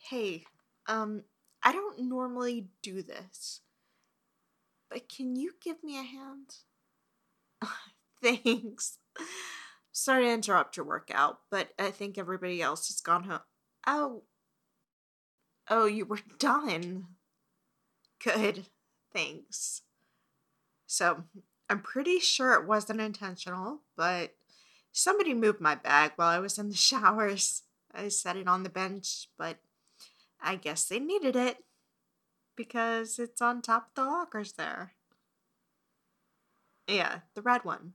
Hey, I don't normally do this, but can you give me a hand? Thanks. Sorry to interrupt your workout, but I think everybody else has gone home. Oh, oh, you were done. Good. Thanks. So, I'm pretty sure it wasn't intentional, but somebody moved my bag while I was in the showers. I set it on the bench, but I guess they needed it because it's on top of the lockers there. Yeah, the red one.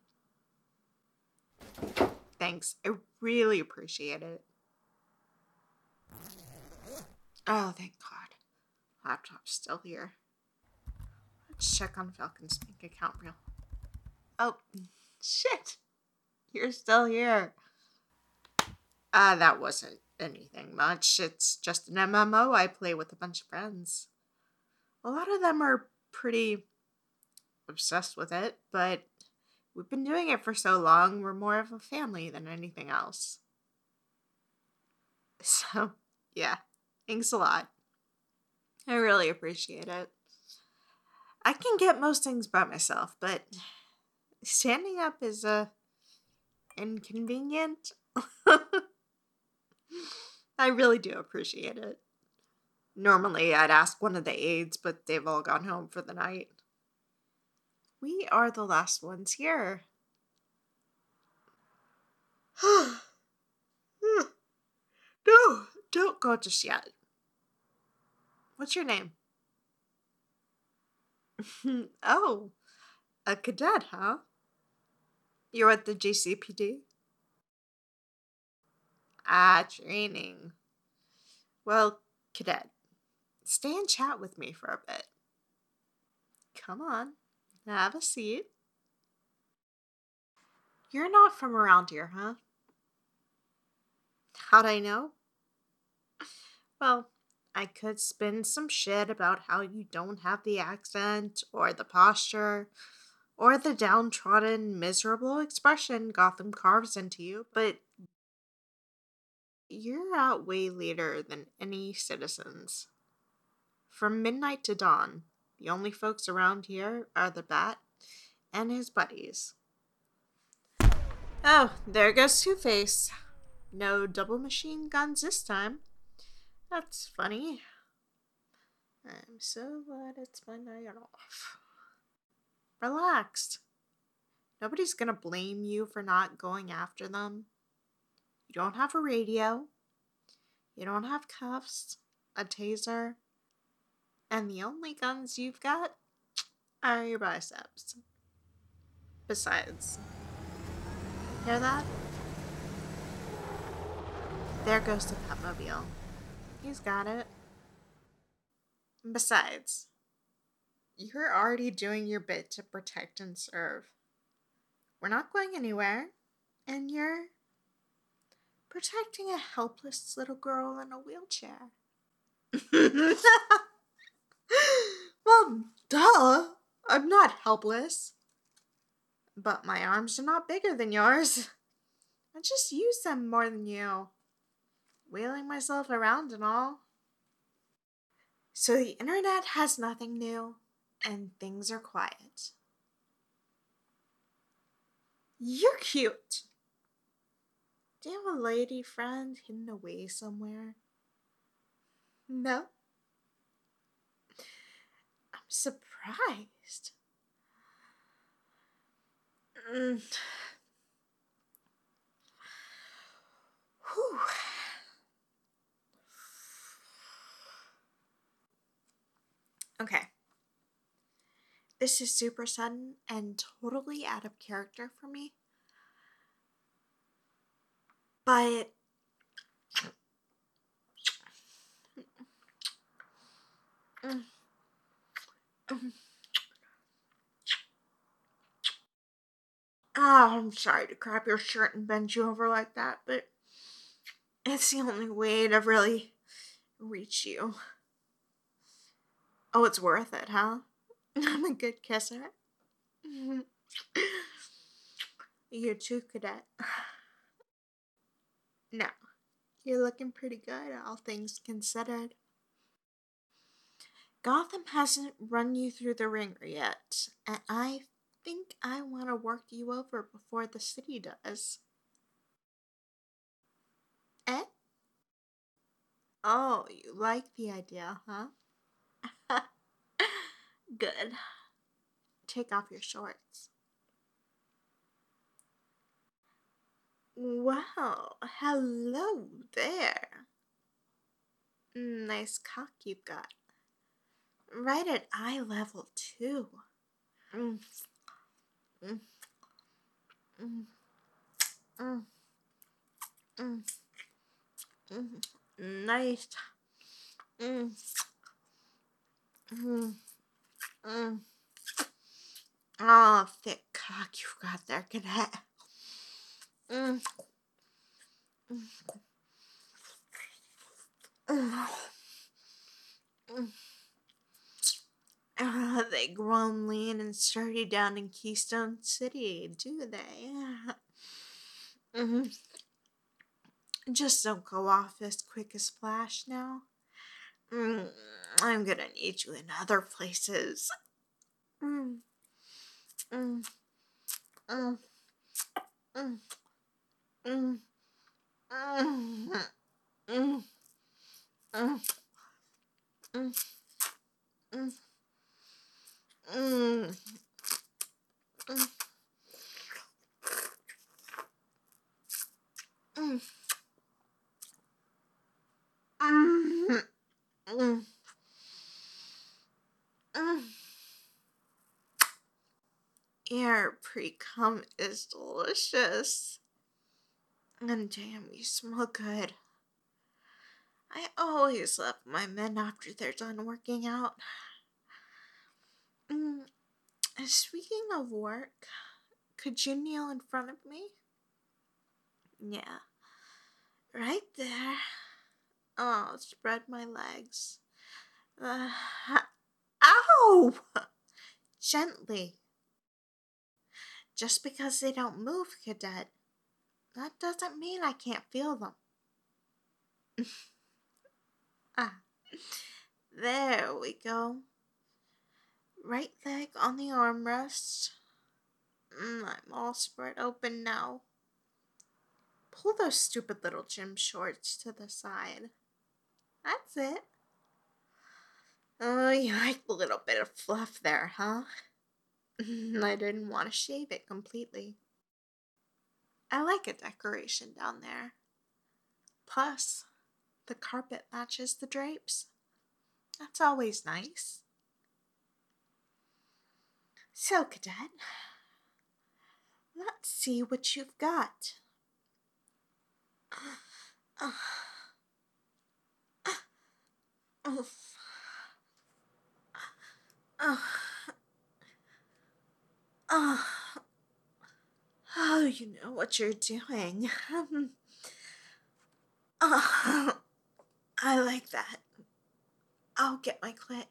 Thanks. I really appreciate it. Oh, thank God. Laptop's still here. Let's check on Falcon's bank account real. Oh, shit. You're still here. That wasn't anything much. It's just an MMO I play with a bunch of friends. A lot of them are pretty obsessed with it, but we've been doing it for so long, we're more of a family than anything else. So, yeah, thanks a lot. I really appreciate it. I can get most things by myself, but standing up is inconvenient. I really do appreciate it. Normally, I'd ask one of the aides, but they've all gone home for the night. We are the last ones here. No, don't go just yet. What's your name? Oh, a cadet, huh? You're at the GCPD? Training. Well, cadet, stay and chat with me for a bit. Come on, have a seat. You're not from around here, huh? How'd I know? Well, I could spin some shit about how you don't have the accent, or the posture, or the downtrodden, miserable expression Gotham carves into you, but you're out way later than any citizens. From midnight to dawn, the only folks around here are the Bat and his buddies. Oh, there goes Two-Face. No double machine guns this time. That's funny. I'm so glad it's my night off. Relaxed. Nobody's gonna blame you for not going after them. You don't have a radio. You don't have cuffs, a taser, and the only guns you've got are your biceps. Besides, hear that? There goes the Batmobile. He's got it. Besides, you're already doing your bit to protect and serve. We're not going anywhere, and you're protecting a helpless little girl in a wheelchair. Well, duh. I'm not helpless. But my arms are not bigger than yours. I just use them more than you. Wheeling myself around and all. So the internet has nothing new, and things are quiet. You're cute. Do you have a lady friend hidden away somewhere? No? I'm surprised. Whew. Okay. This is super sudden and totally out of character for me. But I'm sorry to grab your shirt and bend you over like that, but it's the only way to really reach you. Oh, it's worth it, huh? I'm a good kisser. You too, cadet. Now, You're looking pretty good, all things considered. Gotham hasn't run you through the ringer yet, and I think I want to work you over before the city does. Eh? Oh, you like the idea, huh? Good. Take off your shorts. Wow, hello there. Nice cock you've got. Right at eye level, too. Mm, mm, mm, mm, mm, nice. Mm, mm, mm. Oh, thick cock you've got there, cadet. Mm, mm, mm. They grown lean and sturdy down in Keystone City, do they? Mhm. Just don't go off as quick as Flash now. Mm, I'm gonna need you in other places. Mm, mm, mm, mm, mm, mm, mm, mm, mm, mm, mm, mm, mm, mm, mm. Your pre-cum is delicious. And damn, you smell good. I always love my men after they're done working out. Mm, speaking of work, could you kneel in front of me? Yeah, right there. Oh, spread my legs. Uh, ow! Gently. Just because they don't move, cadet, that doesn't mean I can't feel them. Ah, there we go. Right leg on the armrest. I'm all spread open now. Pull those stupid little gym shorts to the side. That's it. Oh, you like a little bit of fluff there, huh? I didn't want to shave it completely. I like a decoration down there. Plus, the carpet matches the drapes. That's always nice. So, cadet, let's see what you've got. Oh, you know what you're doing. I like that. I'll get my clit.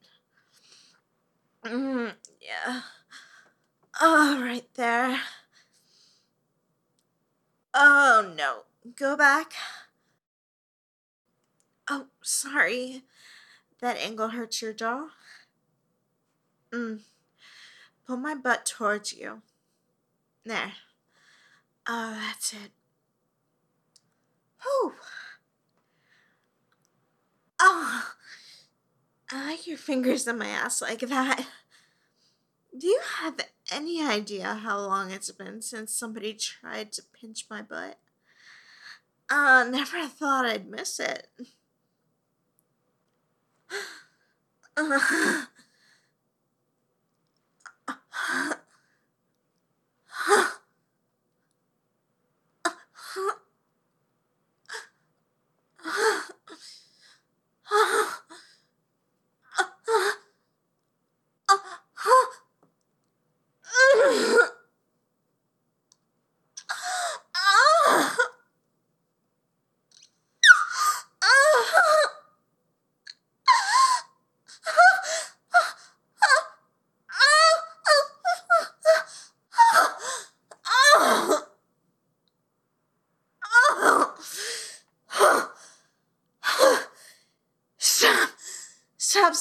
Yeah. Oh, right there. Oh, no. Go back. Oh, sorry. That angle hurts your jaw? Pull my butt towards you. There. Oh, that's it. Whew. Oh, I like your fingers in my ass like that. Do you have any idea how long it's been since somebody tried to pinch my butt? Never thought I'd miss it.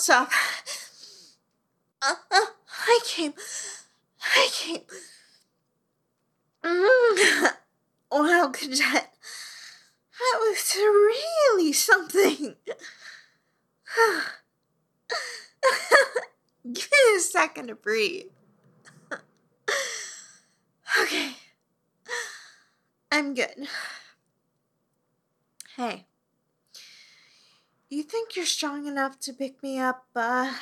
stop. I came. Wow, Cadet. That was really something. Give me a second to breathe. Okay. I'm good. Hey. You think you're strong enough to pick me up, Oh,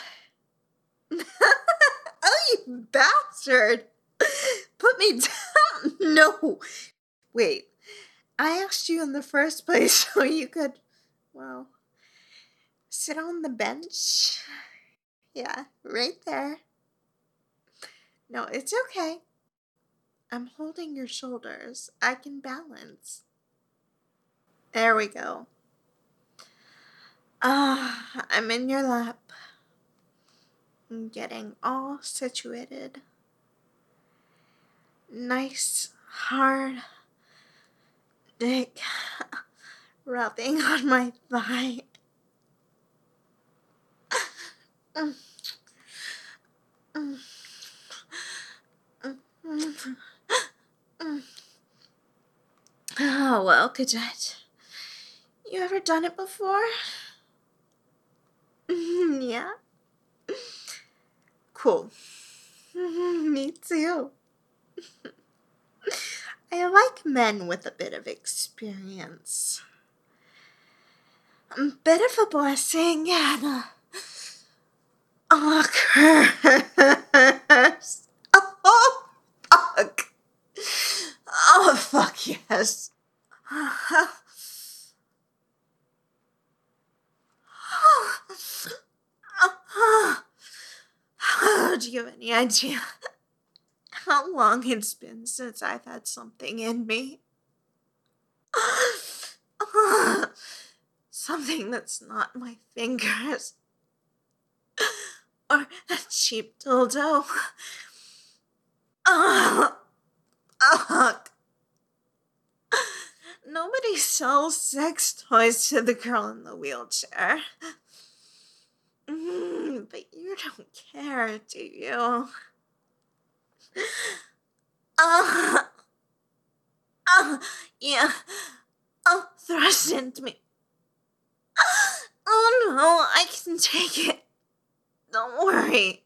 you bastard! Put me down! No! Wait. I asked you in the first place so you could, well, sit on the bench. Yeah, right there. No, it's okay. I'm holding your shoulders. I can balance. There we go. I'm in your lap. I'm getting all situated. Nice, hard dick rubbing on my thigh. Mm, mm, mm, mm, mm. Oh, well, Cadet. You ever done it before? Yeah? Cool. Me too. I like men with a bit of experience. A bit of a blessing and a curse. Oh, fuck. Oh, fuck yes. Do you have any idea how long it's been since I've had something in me? Something that's not my fingers. Or a cheap dildo. Nobody sells sex toys to the girl in the wheelchair. But you don't care, do you? Yeah. Thrust into me. Oh no, I can take it. Don't worry.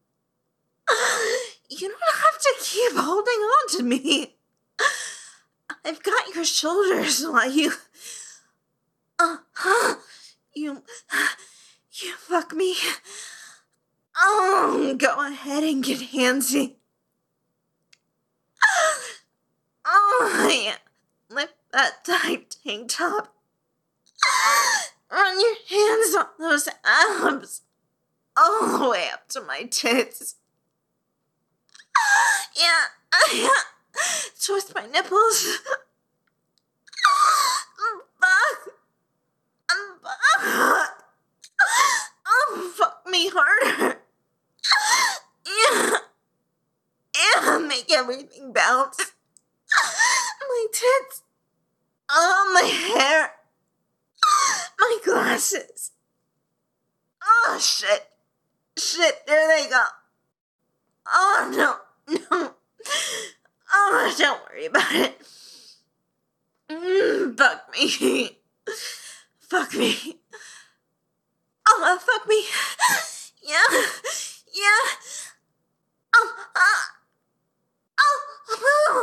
You don't have to keep holding on to me. I've got your shoulders while you fuck me. Oh, go ahead and get handsy. Oh, yeah. Lift that tight tank top. Run your hands on those abs. All the way up to my tits. Yeah. Twist my nipples. Fuck. Oh, fuck me harder. Yeah, make everything bounce. My tits. Oh, my hair. My glasses. Oh, shit. Shit, there they go. Oh, no. Oh, don't worry about it. Fuck me. Fuck me. Oh, fuck me. Yeah. Oh, oh.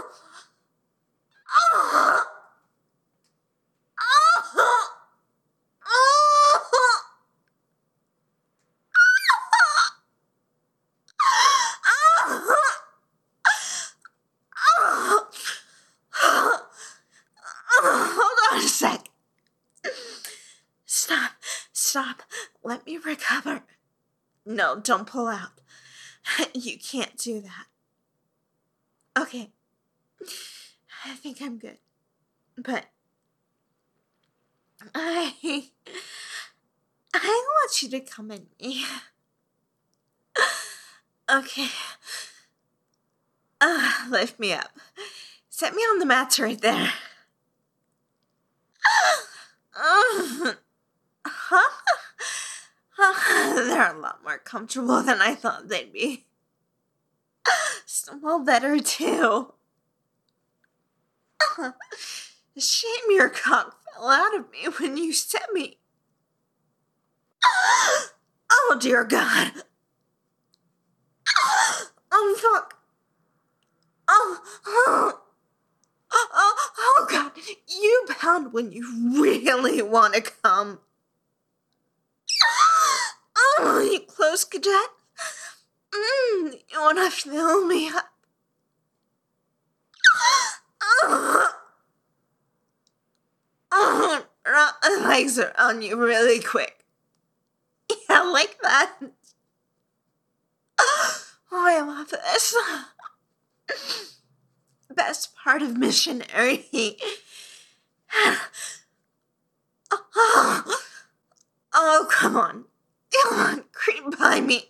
Hold on a sec. Stop. Let me recover. No, don't pull out. You can't do that. Okay. I think I'm good. But I want you to come in me. Okay. Lift me up. Set me on the mats right there. They're a lot more comfortable than I thought they'd be. Smell better, too. Shame your cock fell out of me when you set me. Oh, dear God. Oh, fuck. Oh, God. You pound when you really want to come. Oh, you close, cadet. You want to fill me up. Wrap my legs around you really quick. Yeah, like that. Oh, I love this. Best part of missionary. Oh, come on. Come on, creep by me.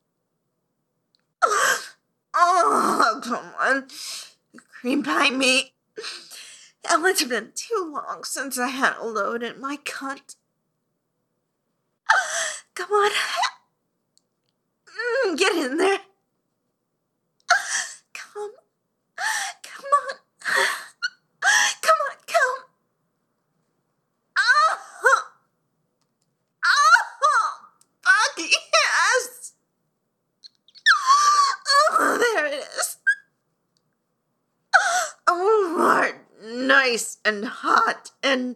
Oh, come on. Creep by me. It's been too long since I had a load in my cunt. Come on. Get in there. Come. Come on. Come on, come. Oh, fuck yes. Oh, there it is. Oh, Lord. Nice and hot and...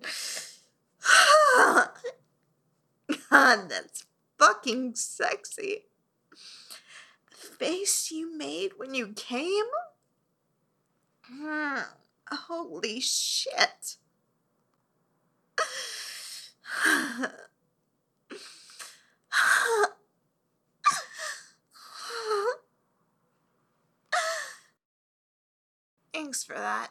God, that's fucking sexy. The face you made when you came? Holy shit. Thanks for that.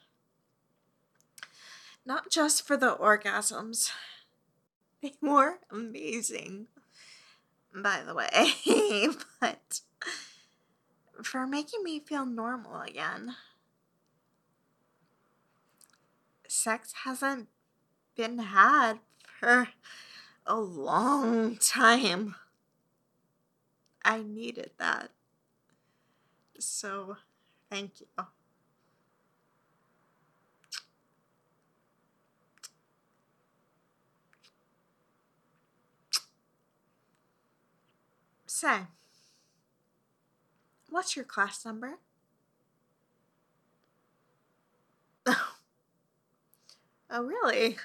Not just for the orgasms. They were amazing, by the way, but for making me feel normal again. Sex hasn't been had for a long time. I needed that. So, thank you. Say, what's your class number? Oh, really?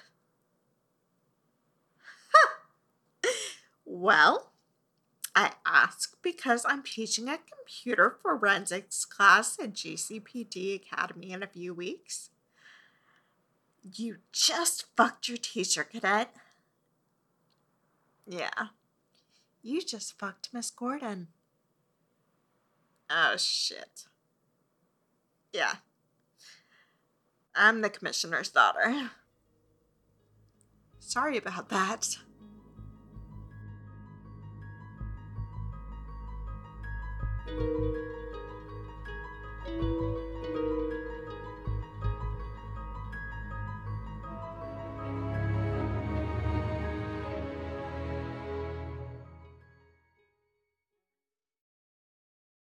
Well, I ask because I'm teaching a computer forensics class at GCPD Academy in a few weeks. You just fucked your teacher, cadet. Yeah. You just fucked Miss Gordon. Oh, shit. Yeah. I'm the commissioner's daughter. Sorry about that.